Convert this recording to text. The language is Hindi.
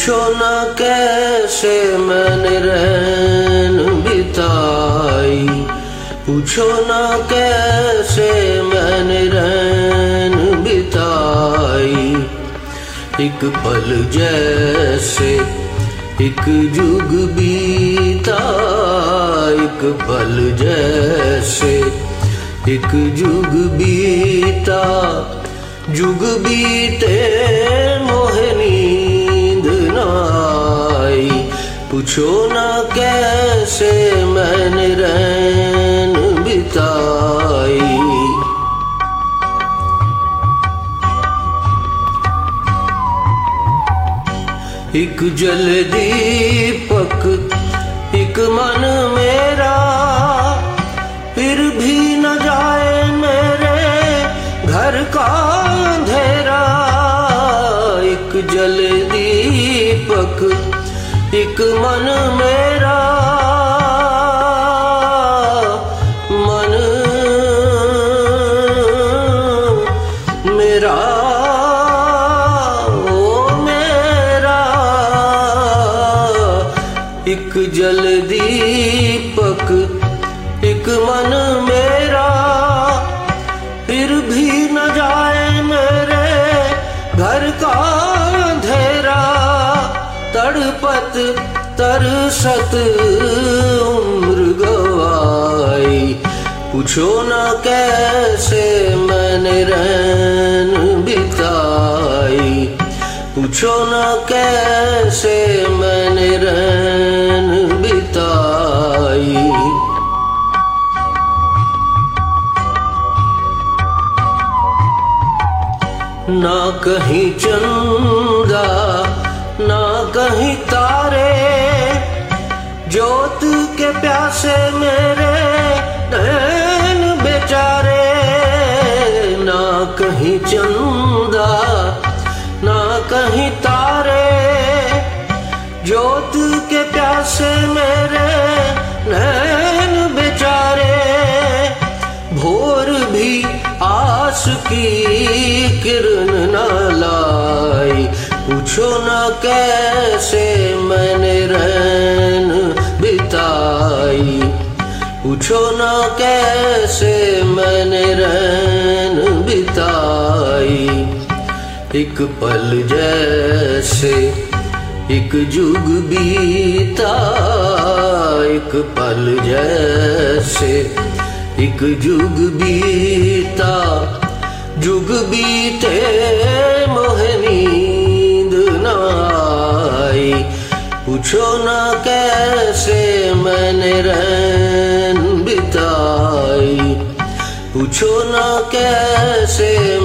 पूछो ना कैसे मैंने रैन बिताई, पूछो ना कैसे मैंने रैन बिताई। एक पल जैसे एक जुग बीता, एक पल जैसे एक जुग बीता। जुग बीते मोहे नींद न आई, पूछो ना कैसे मैंने रैन बिताई। एक जल दीपक एक मन मेरा, फिर भी न जाए मेरे घर का अंधेरा। एक जल दीपक एक मन मेरा, मन मेरा एक जल दीपक एक मन मेरा, फिर भी न जाए मेरे घर का अंधेरा। तड़पत तरसत उम्र गवाई, पूछो ना कैसे मैंने रैन बिताई, पूछो ना कैसे मैंने रैन बिताई। ना कहीं चंदा ना कहीं तारे, ज्योत के प्यासे मेरे नैन बेचारे। ना कहीं चंदा ना कहीं तारे, ज्योत के प्यासे मेरे नैन बेचारे। भोर भी आस की किरण न लाई, पूछो ना कैसे मैंने रैन बिताई, पूछो ना कैसे मैंने रैन बिताई। एक पल जैसे एक जुग बीता, एक पल जैसे एक जुग बीता। जुग बीते मोहे नींद न आई, पूछो ना कैसे मैंने रैन बिताई, पूछो ना कैसे